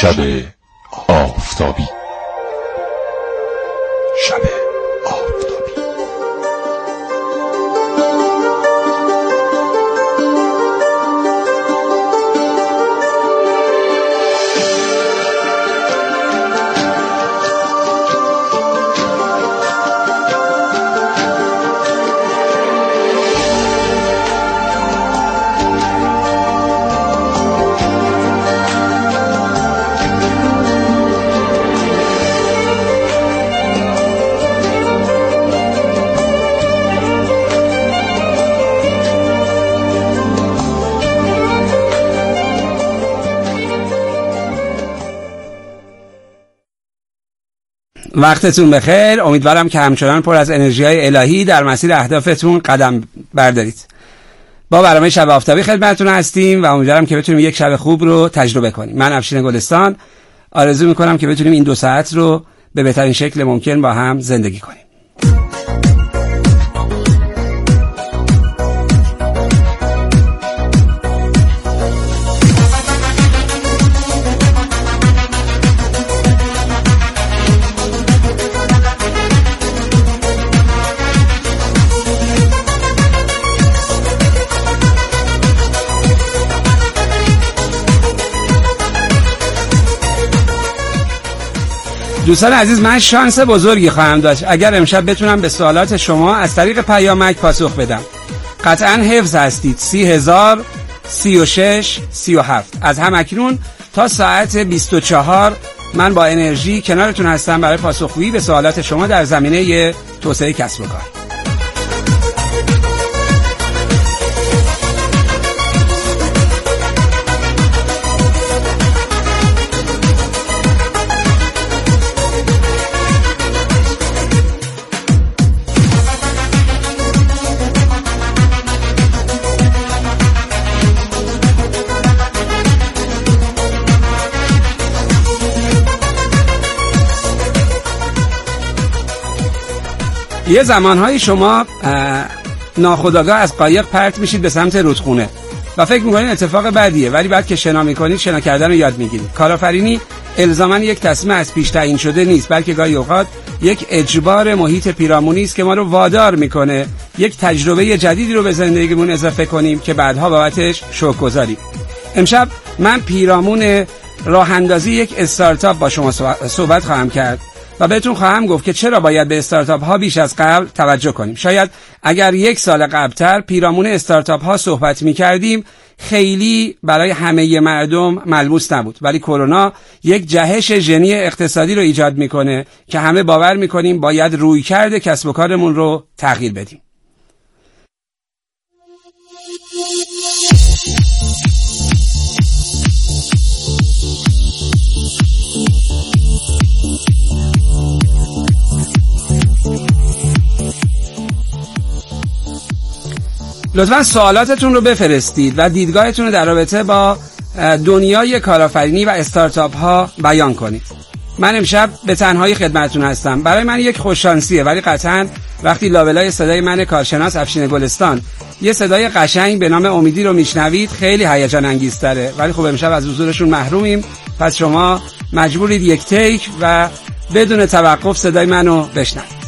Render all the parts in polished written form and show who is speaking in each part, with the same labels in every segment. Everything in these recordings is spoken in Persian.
Speaker 1: شب آفتابی. شب آفتابی.
Speaker 2: وقتتون بخیر. امیدوارم که همچنان پر از انرژی‌های الهی در مسیر اهدافتون قدم بردارید. با برنامه شب آفتابی خدمتتون هستیم و امیدوارم که بتونیم یک شب خوب رو تجربه کنیم. من افشین گلستان آرزو میکنم که بتونیم این 2 ساعت رو به بهترین شکل ممکن با هم زندگی کنیم. دوستان عزیز، من شانس بزرگی خواهم داشت اگر امشب بتونم به سوالات شما از طریق پیامک پاسخ بدم. قطعا حفظ هستید. 30,000 36 37. از همکنون تا ساعت 24 من با انرژی کنارتون هستم برای پاسخگویی به سوالات شما در زمینه توسعه کسب و کار. یه زمانهایی شما ناخودآگاه از قایق پرت میشید به سمت رودخونه و فکر میکنید اتفاق بدیه، ولی بعد که شنا میکنید شنا کردن رو یاد میگیرید. کارآفرینی الزاماً یک تصمیم از پیش تعیین شده نیست، بلکه گاهی اوقات یک اجبار محیط پیرامونی است که ما رو وادار میکنه یک تجربه جدیدی رو به زندگیمون اضافه کنیم که بعدها بابتش شکرگزاریم. امشب من پیرامون راه اندازی یک استارتاپ با شما صحبت خواهم کرد و بهتون خواهم گفت که چرا باید به استارتاپ ها بیش از قبل توجه کنیم. شاید اگر 1 سال قبلتر پیرامون استارتاپ ها صحبت می کردیم خیلی برای همه مردم ملموس نبود، ولی کرونا یک جهش ژنی اقتصادی رو ایجاد میکنه که همه باور میکنیم باید رویکرد کسب و کارمون رو تغییر بدیم. لطفاً سوالاتتون رو بفرستید و دیدگاهتون رو در رابطه با دنیای کارآفرینی و استارتاپ ها بیان کنید. من امشب به تنهایی خدمتتون هستم. برای من یک خوششانسیه، ولی قطعاً وقتی لابلای صدای من کارشناس افشین گلستان یه صدای قشنگ به نام امیدی رو میشنوید خیلی هیجان انگیزتره، ولی خب امشب از حضورشون محرومیم، پس شما مجبورید یک تیک و بدون توقف صدای منو بشنوید.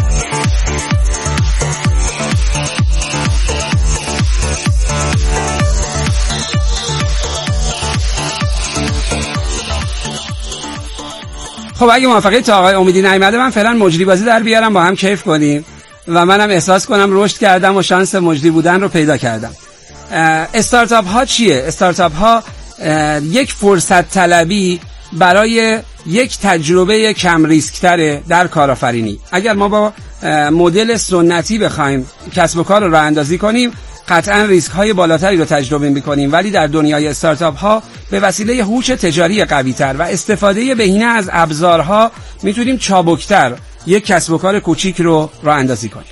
Speaker 2: خب اگه موافقه تا آقای امیدی نیامده من فعلا مجری بازی در بیارم با هم کیف کنیم و منم احساس کنم رشد کردم و شانس مجری بودن رو پیدا کردم. استارتاپ ها چیه؟ استارتاپ ها یک فرصت طلبی برای یک تجربه کم ریسک تره در کارآفرینی. اگر ما با مدل سنتی بخوایم کسب و کار رو راه اندازی کنیم قطعا ریسک های بالاتری رو تجربه می‌کنیم، ولی در دنیای استارتاپ ها به وسیله هوش تجاری قوی‌تر و استفاده بهینه از ابزارها میتونیم چابکتر یک کسب و کار کوچیک رو راه اندازی کنیم.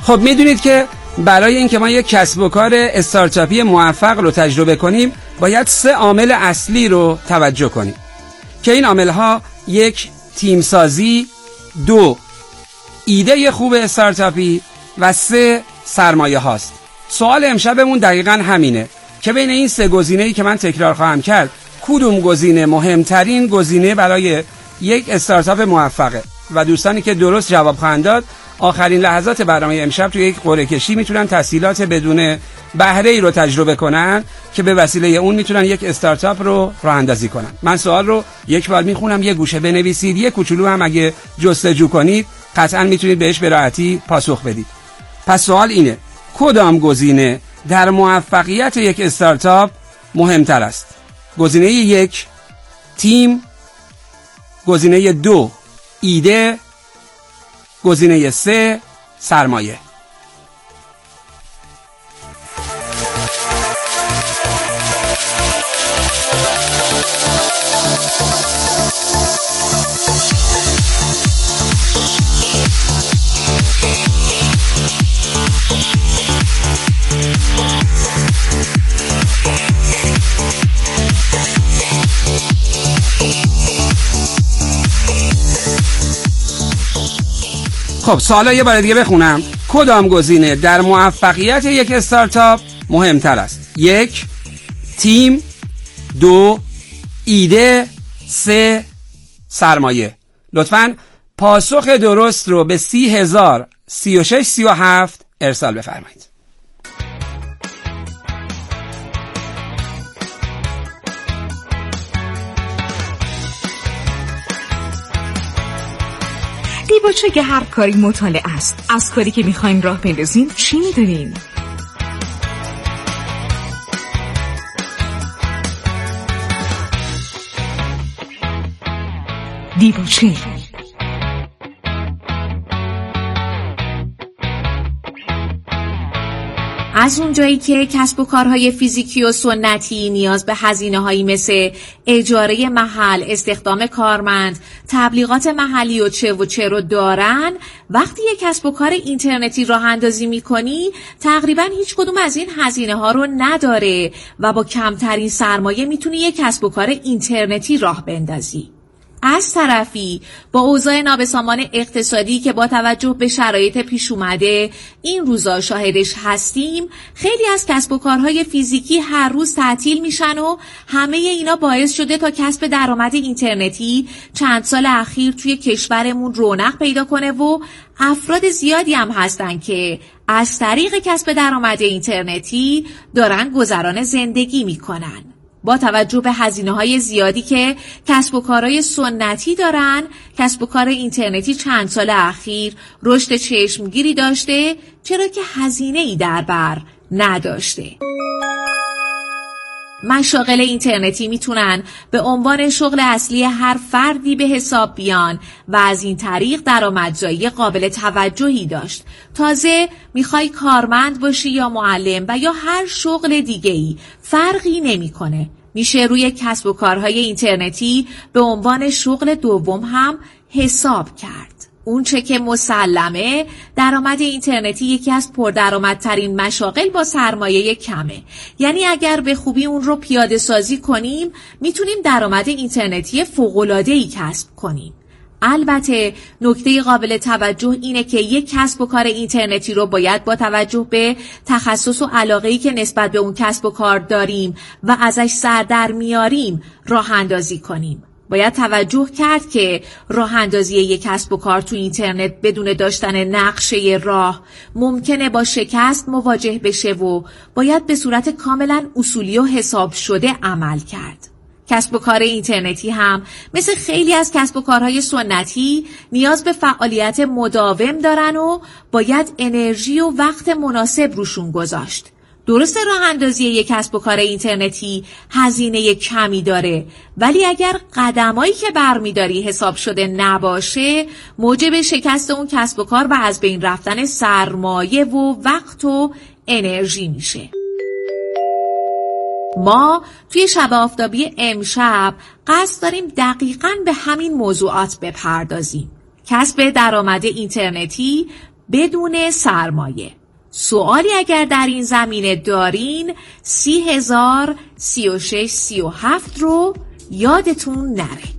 Speaker 2: خب میدونید که برای اینکه ما یک کسب و کار استارتاپی موفق رو تجربه کنیم باید 3 عامل اصلی رو توجه کنیم که این عامل‌ها 1 تیم سازی، 2 ایده خوب استارتاپی و 3 سرمایه هاست. سوال امشبمون دقیقاً همینه که بین این 3 گزینه‌ای که من تکرار خواهم کرد کدوم گزینه مهمترین گزینه برای یک استارتاپ موفقه؟ و دوستانی که درست جواب خواهند داد آخرین لحظات برنامه امشب توی یک قرعه کشی میتونن تسهیلات بدون بهره ای رو تجربه کنن که به وسیله اون میتونن یک استارتاپ رو راه اندازی کنن. من سوال رو یک بار میخونم، یه گوشه بنویسید، یه کوچولو هم اگه جستجو کنید قطعا میتونید بهش به راحتی پاسخ بدید. پس سوال اینه: کدام گزینه در موفقیت یک استارتاپ مهمتر است؟ گزینه 1 تیم، گزینه 2 ایده، گزینه 3 سرمایه. خب سوالا یه بار دیگه بخونم. کدام گزینه در موفقیت یک استارتاپ مهمتر است؟ 1 تیم، 2 ایده، 3 سرمایه. لطفاً پاسخ درست رو به 30,036,37 ارسال بفرمایید.
Speaker 3: دیباچه که هر کاری مطالعه است. از کاری که میخواین راه بندازین چی میدونین؟ دیباچه
Speaker 4: از اونجایی که کسب و کارهای فیزیکی و سنتی نیاز به هزینه‌هایی مثل اجاره محل، استخدام کارمند، تبلیغات محلی و چه رو دارن، وقتی یک کسب و کار اینترنتی راه اندازی می‌کنی تقریباً هیچ کدوم از این هزینه‌ها رو نداره و با کمترین سرمایه میتونی یک کسب و کار اینترنتی راه بندازی. از طرفی با اوضاع نابسامان اقتصادی که با توجه به شرایط پیش اومده این روزا شاهدش هستیم، خیلی از کسب و کارهای فیزیکی هر روز تعطیل میشن و همه اینا باعث شده تا کسب درآمد اینترنتی چند سال اخیر توی کشورمون رونق پیدا کنه و افراد زیادی هم هستن که از طریق کسب درآمد اینترنتی دارن گذران زندگی میکنن. با توجه به هزینه‌های زیادی که کسب و کارهای سنتی دارن، کسب و کار اینترنتی چند سال اخیر رشد چشمگیری داشته، چرا که هزینه‌ای در بر نداشته. مشاغل اینترنتی میتونن به عنوان شغل اصلی هر فردی به حساب بیان و از این طریق درآمدزایی قابل توجهی داشت. تازه میخوای کارمند باشی یا معلم و یا هر شغل دیگه‌ای فرقی نمیکنه. میشه روی کسب و کارهای اینترنتی به عنوان شغل دوم هم حساب کرد. اون چه که مسلمه، درآمد اینترنتی یکی از پردرآمدترین مشاغل با سرمایه کمه. یعنی اگر به خوبی اون رو پیاده سازی کنیم میتونیم درآمد اینترنتی فوق‌العاده‌ای کسب کنیم. البته نکته قابل توجه اینه که یک کسب و کار اینترنتی رو باید با توجه به تخصص و علاقه‌ای که نسبت به اون کسب و کار داریم و ازش سر در میاریم راه اندازی کنیم. باید توجه کرد که راه اندازی یک کسب و کار تو اینترنت بدون داشتن نقشه راه ممکنه با شکست مواجه بشه و باید به صورت کاملا اصولی و حساب شده عمل کرد. کسب و کار اینترنتی هم مثل خیلی از کسب و کارهای سنتی نیاز به فعالیت مداوم دارن و باید انرژی و وقت مناسب روشون گذاشت. درسته راه اندازی یک کسب و کار اینترنتی هزینه کمی داره، ولی اگر قدمایی که برمیداری حساب شده نباشه موجب شکست اون کسب و کار و از بین رفتن سرمایه و وقت و انرژی میشه. ما توی شب آفتابی امشب قصد داریم دقیقاً به همین موضوعات بپردازیم. کسب درآمد اینترنتی بدون سرمایه. سوالی اگر در این زمینه دارین 30,000 36 37 رو یادتون نره.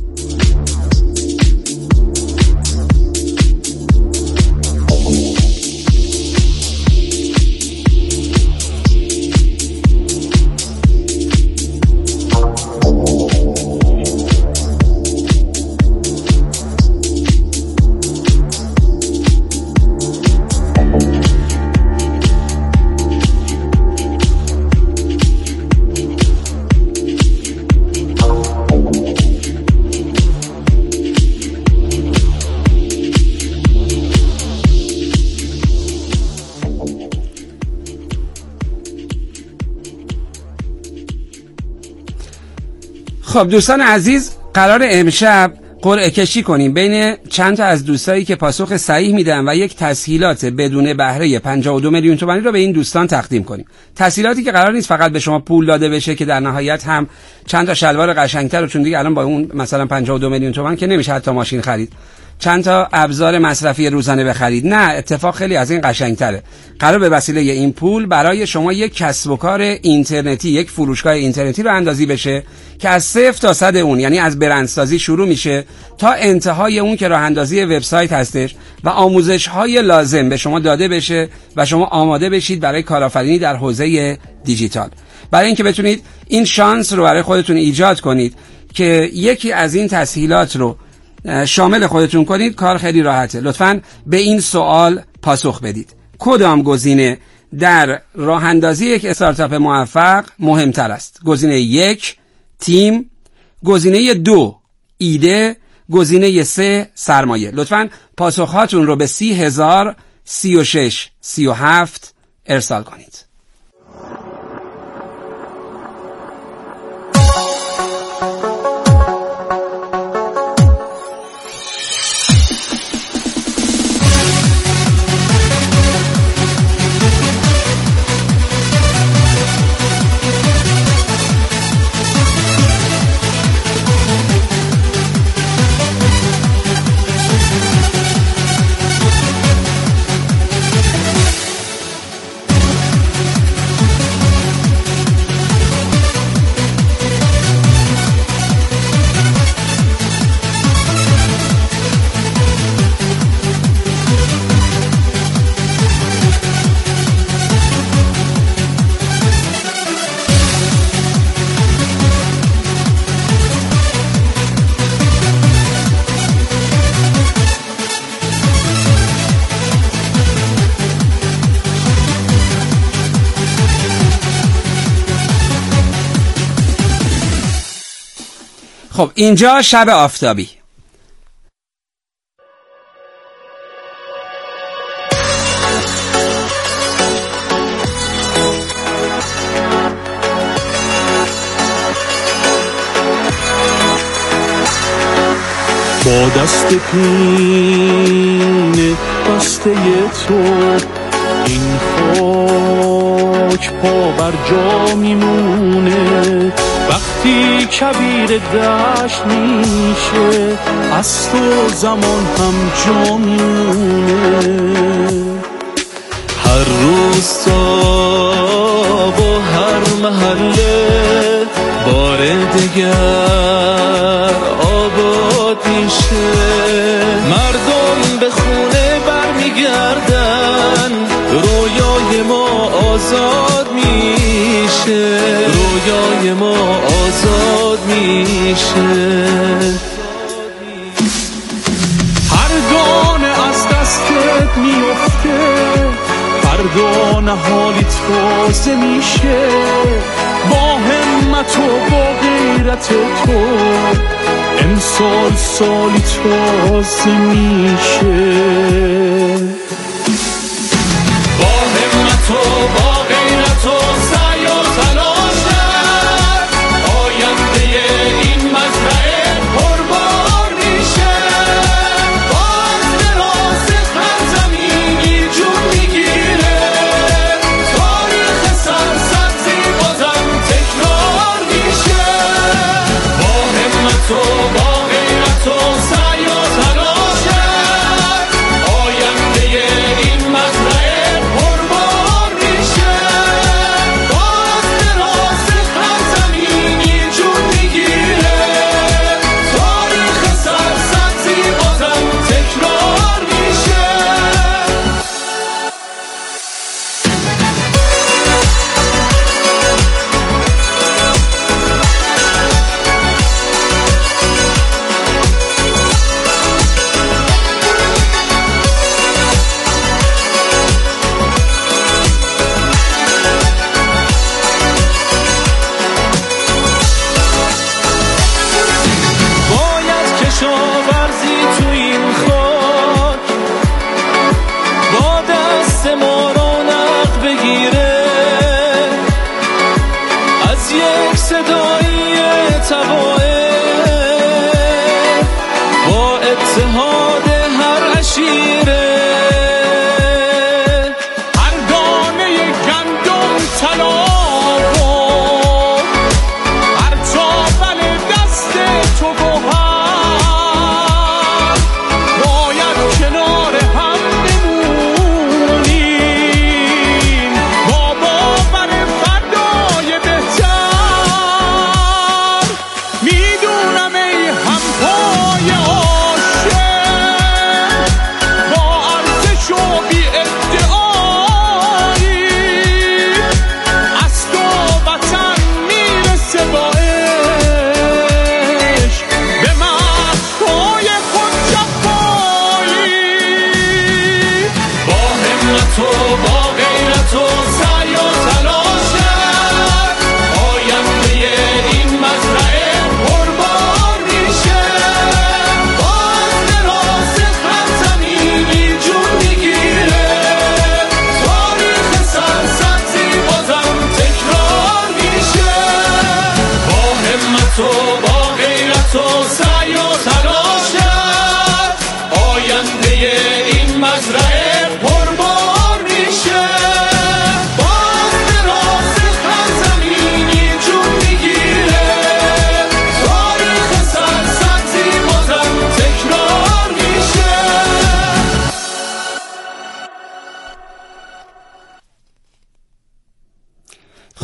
Speaker 2: خب دوستان عزیز، قرار امشب قرعه کشی کنیم بین چند تا از دوستایی که پاسخ صحیح میدن و یک تسهیلات بدون بهره 52 میلیون تومانی رو به این دوستان تقدیم کنیم. تسهیلاتی که قرار نیست فقط به شما پول داده بشه که در نهایت هم چند تا شلوار قشنگتر رو، چون دیگه الان با اون مثلا 52 میلیون تومان که نمیشه حتی ماشین خرید، چند تا ابزار مصرفی روزانه بخرید. نه، اتفاق خیلی از این قشنگتره. قرار به وسیله این پول برای شما یک کسب و کار اینترنتی، یک فروشگاه اینترنتی رو اندازی بشه که از 0 تا 100 اون، یعنی از برندسازی شروع میشه تا انتهای اون که راه اندازی وبسایت هستش و آموزش‌های لازم به شما داده بشه و شما آماده بشید برای کارآفرینی در حوزه دیجیتال. برای اینکه بتونید این شانس رو برای خودتون ایجاد کنید که یکی از این تسهیلات رو شامل خودتون کنید، کار خیلی راحته. لطفاً به این سوال پاسخ بدید: کدام گزینه در راه اندازی یک استارتاپ موفق مهمتر است؟ گزینه 1 تیم، گزینه 2 ایده، گزینه 3 سرمایه. لطفاً پاسخهاتون رو به 30,000 36 37 ارسال کنید. خب اینجا شب آفتابی.
Speaker 5: با دست پین بسته تو این خاک پا بر جا میمونه، وقتی کبیر دشت میشه از تو زمان هم جا میمونه. هر روز تا با هر محله بار دیگر آباد میشه، مردم به خونه برمیگردن، رویای ما آزاد میشه، رویای ما آزاد میشه. هر دانه از دستت میفته فردا نهالی تازه میشه، با همت و با غیرت تو امسال سالی تازه میشه. با همت و با غیرت و سعی و تلاشت آینده این مزرعه پربار میشه، باز دراز هر زمینی جون میگیره، تاریخ سرسبزی بازم تکرار میشه. با همت و با غیرت و سعی و تلاشت آینده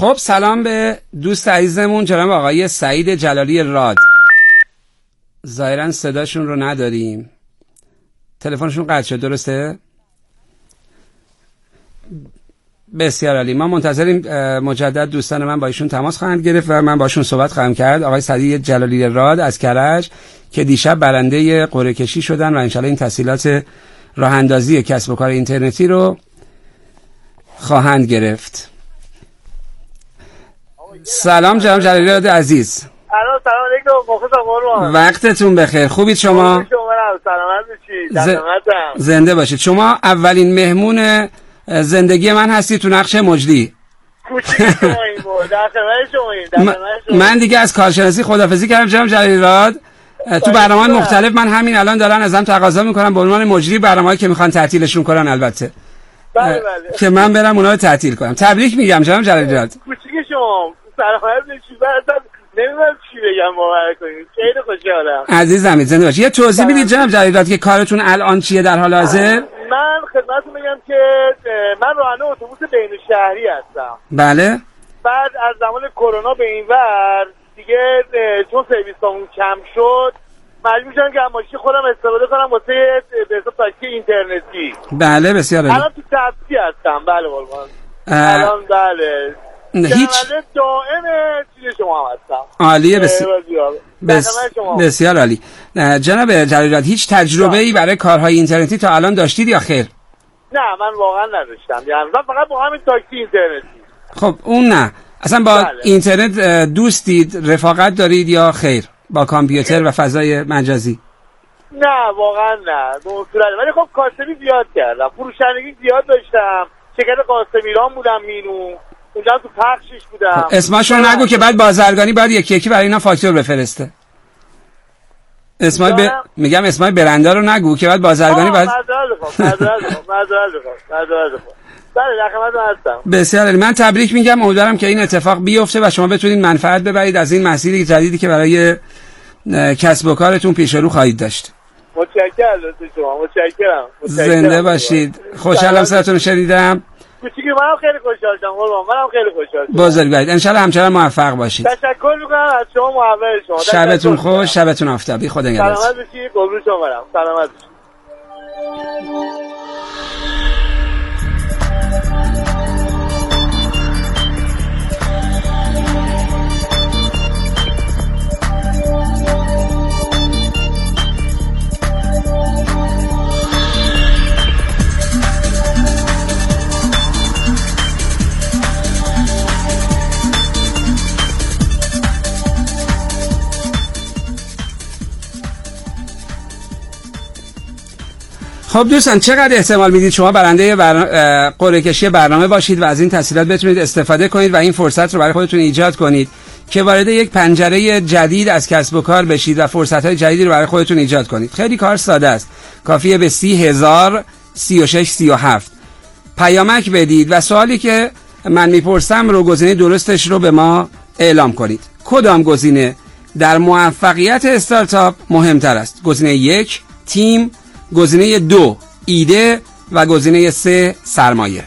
Speaker 2: خب سلام به دوست عزیزمون جناب آقای سعید جلالی راد. ظاهرا صداشون رو نداریم، تلفنشون قطع شد، درسته؟ بسیار عالی. ما منتظریم مجدد دوستان من با ایشون تماس خواهند گرفت و من باشون صحبت خواهم کرد. آقای سعید جلالی راد از کرج که دیشب برنده قرعه کشی شدن و انشالله این تسهیلات راه اندازی کسب و کار اینترنتی رو خواهند گرفت. سلام جناب جلالی راد عزیز.
Speaker 6: سلام علیکم. مخلصم.
Speaker 2: وقتتون بخیر. خوبید شما؟
Speaker 6: سلامت باشید.
Speaker 2: زنده باشید. شما اولین مهمون زندگی من هستی تو نقش مجری. من دیگه از کارشناسی خداحافظی کردم جناب جلالی راد. تو برنامه‌های مختلف من همین الان دارن ازم تقاضا میکنم به عنوان مجری برنامه‌ای که میخوان تعطیلشون کنن، البته
Speaker 6: بله
Speaker 2: که من برم اونها رو تعطیل کنم. تبریک میگم جناب جلالی راد.
Speaker 6: کوچیک شما سلامت باشید. نمیدونم چی بگم، باور کنید خیلی خوشحالم.
Speaker 2: عزیزم زنده باشید. یه توضیح بدید جناب جلالی راد که کارتون الان چیه در حال حاضر؟
Speaker 6: من خدمتتون بگم که من راننده اتوبوس بین شهری هستم.
Speaker 2: بله.
Speaker 6: بعد از زمان کرونا به این ور دیگه چون سرویسامون کم شد مجبور شدم که ماشین خودم استفاده کنم واسه به حساب تاکسی اینترنتی.
Speaker 2: بله بسیار عالی.
Speaker 6: الان تو تاکسی هستم. بله قربان. الان بله
Speaker 2: هیچ
Speaker 6: دائم چیز شما هم هستم.
Speaker 2: عالیه. بسیار عالی. جناب جلالی راد هیچ تجربه‌ای برای کارهای اینترنتی تا الان داشتید یا خیر؟
Speaker 6: نه من واقعا نداشتم، یعنی من فقط با همین تاکسی اینترنتی.
Speaker 2: خب اون نه اصلا با اینترنت دوستید، رفاقت دارید یا خیر با کامپیوتر و فضای مجازی؟
Speaker 6: نه واقعا نه به اون صورت، ولی خب کاسبی زیاد کردم، فروشندگی زیاد داشتم، شرکت قاسمیران بودم، مینو اونجا تو پخشش بودم.
Speaker 2: اسمشو نگو که بعد بازرگانی باید یکی یکی برای اینا فاکتور بفرسته. میگم اسمای برنده رو نگو که بعد بازرگانی باید بله در خدمتتون هستم. بسیار عالی. من تبریک میگم، امیدوارم که این اتفاق بیفته و شما بتونید منفعت ببرید از این مسیر جدیدی که برای کسب و کارتون پیش رو خواهید داشت.
Speaker 6: متشکرم شما. متشکرم.
Speaker 2: زنده باشید. خوشحالم صداتون رو شنیدم.
Speaker 6: کوچیکی منم خیلی خوشحال شدم. منم خیلی خوشحال شدم.
Speaker 2: بزرگوارید. ان شاء الله همچنان موفق باشید.
Speaker 6: تشکر میکنم از شما، محبت شما.
Speaker 2: شبتون خوش، شبتون آفتابی. خدا نگهدار.
Speaker 6: سلامت باشید. قربون شما برم. سلامت باشید.
Speaker 2: خب دوستان چقدر احتمال میدید شما برنده قرعه کشی برنامه باشید و از این تسهیلات بتونید استفاده کنید و این فرصت رو برای خودتون ایجاد کنید که وارد یک پنجره جدید از کسب و کار بشید و فرصت‌های جدیدی رو برای خودتون ایجاد کنید؟ خیلی کار ساده است. کافیه به 30,000 36 37 پیامک بدید و سوالی که من میپرسم رو گزینه درستش رو به ما اعلام کنید. کدام گزینه در موفقیت استارتاپ مهمتر است؟ گزینه 1 تیم، گزینه 2 ایده و گزینه 3 سرمایه.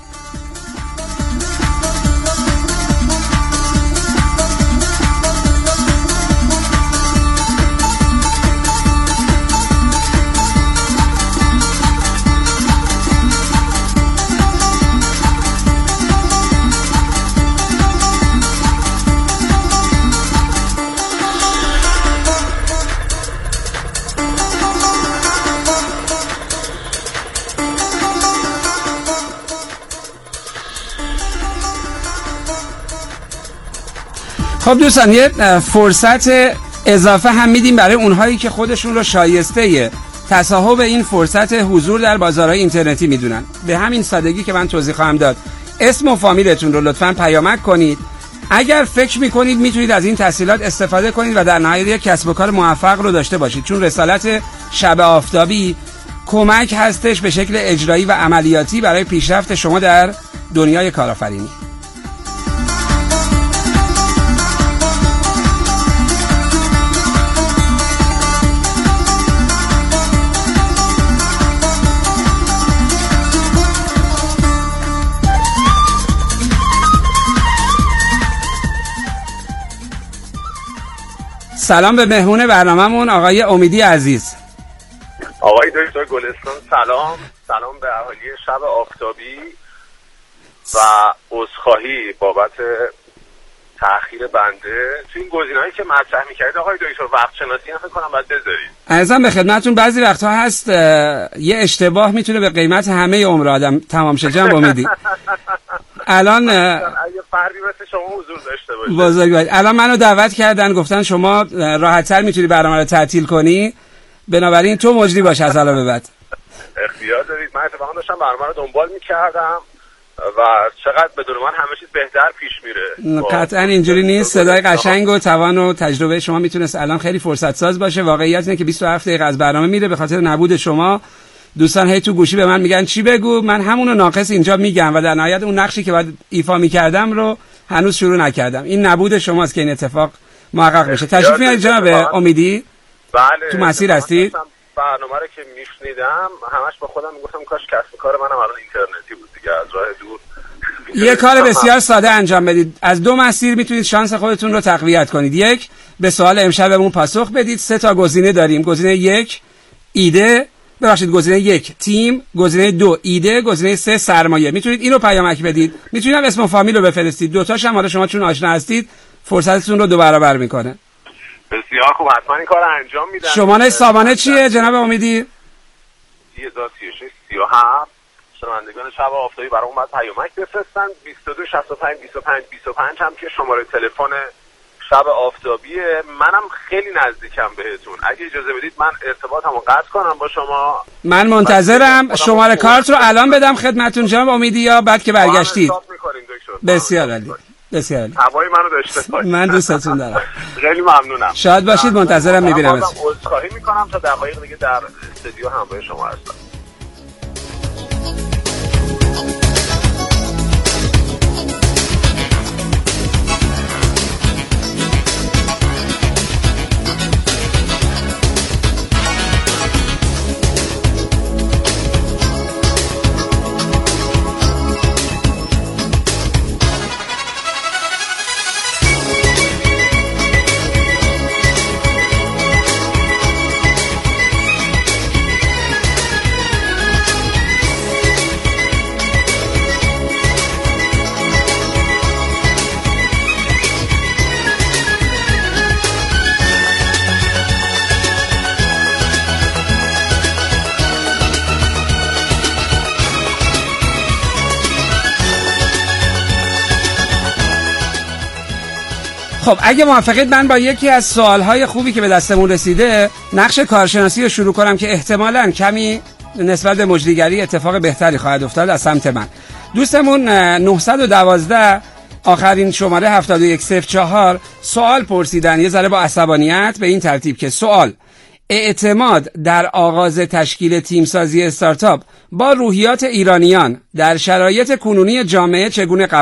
Speaker 2: خب دوستان یه فرصت اضافه هم میدیم برای اونهایی که خودشون رو شایسته تصاحب این فرصت حضور در بازارهای اینترنتی میدونن. به همین سادگی که من توضیح خواهم داد اسم و فامیلتون رو لطفاً پیامک کنید. اگر فکر میکنید میتونید از این تسهیلات استفاده کنید و در نهایت یک کسب و کار موفق رو داشته باشید، چون رسالت شب آفتابی کمک هستش به شکل اجرایی و عملیاتی برای پیشرفت شما در دنیای کارآفرینی. سلام به مهمون برنامه‌مون آقای امیدی عزیز.
Speaker 7: آقای دکتر گلستان سلام به اهالی شب آفتابی و عذرخواهی بابت تأخیر بنده تو این گزینه‌هایی که مطرح می‌کردید آقای دکتر وقت شناسی هم فکر کنم باید بذارید.
Speaker 2: عزیزم به خدمتتون. بعضی وقتها هست یه اشتباه میتونه به قیمت همه عمر آدم تمام شه. جناب امیدی الان
Speaker 7: اگه فردی مثل شما حضور داشته باشه
Speaker 2: بزرگوار الان منو دعوت کردن، گفتن شما راحت‌تر میتونی برنامه رو تعطیل کنی، بنابراین تو مجری باش از الان به بعد.
Speaker 7: اختیار دارید. من اتفاقا داشتم برنامه رو دنبال می‌کردم و چقدر بدون من همه چیز بهتر پیش میره.
Speaker 2: قطعا اینجوری نیست. صدای قشنگ و توان و تجربه شما میتونست الان خیلی فرصت ساز باشه. واقعیت اینه که 27 دقیقه از برنامه میره به خاطر نبود شما. دوستان هی تو گوشی به من میگن چی بگو، من همونو ناقص اینجا میگم و در نهایت اون نقشی که باید ایفا میکردم رو هنوز شروع نکردم. این نبود شماست که این اتفاق محقق بشه. تشریف میارید جناب امیدی؟
Speaker 7: بله.
Speaker 2: تو مسیر هستید؟
Speaker 7: برنامه رو که میشنیدم همش با خودم میگفتم کاش کسب کار منم الان اینترنتی بود دیگه، از راه دور.
Speaker 2: یه کار بسیار ساده انجام بدید. از دو مسیر میتونید شانس خودتون رو تقویت کنید. یک، به سوال امشبمون پاسخ بدید. 3 تا گزینه داریم. گزینه 1 ایده، گزینه 1 تیم، گزینه 2 ایده، گزینه 3 سرمایه. میتونید اینو پیامک بدید. میتونید اسم و فامیل رو بفرستید. دوتاش هم حالا شما چون آشنا هستید فرصتتون رو 2 برابر میکنه.
Speaker 7: بسیار خوب، حتما این کار رو انجام میدم.
Speaker 2: شماره سامانه چیه جناب امیدی؟
Speaker 7: 3036 37. شنوندگان شب آفتابی برام بعد پیامک بفرستن. 22 65 25 25 هم که شماره تلفن شب آفتابیه. منم خیلی نزدیکم بهتون. اگه اجازه بدید من ارتباطمو قطع کنم با شما.
Speaker 2: من منتظرم. شماره کارت رو الان بدم خدمتتون جناب امیدی یا بعد که برگشتید؟ بسیار عالی. بسیار عالی.
Speaker 7: هوای منو داشته باشید.
Speaker 2: من دوستتون دارم.
Speaker 7: خیلی ممنونم.
Speaker 2: شاد باشید. منتظرم میبینم.
Speaker 7: عذرخواهی میکنم تا دقایق دیگه در استودیو همراه شما هستم.
Speaker 2: خب اگه موافقید من با یکی از سوالهای خوبی که به دستمون رسیده نقش کارشناسی رو شروع کنم که احتمالاً کمی نسبت به مجریگری اتفاق بهتری خواهد افتاد از سمت من. دوستمون 912 آخرین شماره 7104 سوال پرسیدن، یه ذره با عصبانیت، به این ترتیب که سوال: اعتماد در آغاز تشکیل تیمسازی استارتاپ با روحیات ایرانیان در شرایط کنونی جامعه چگونه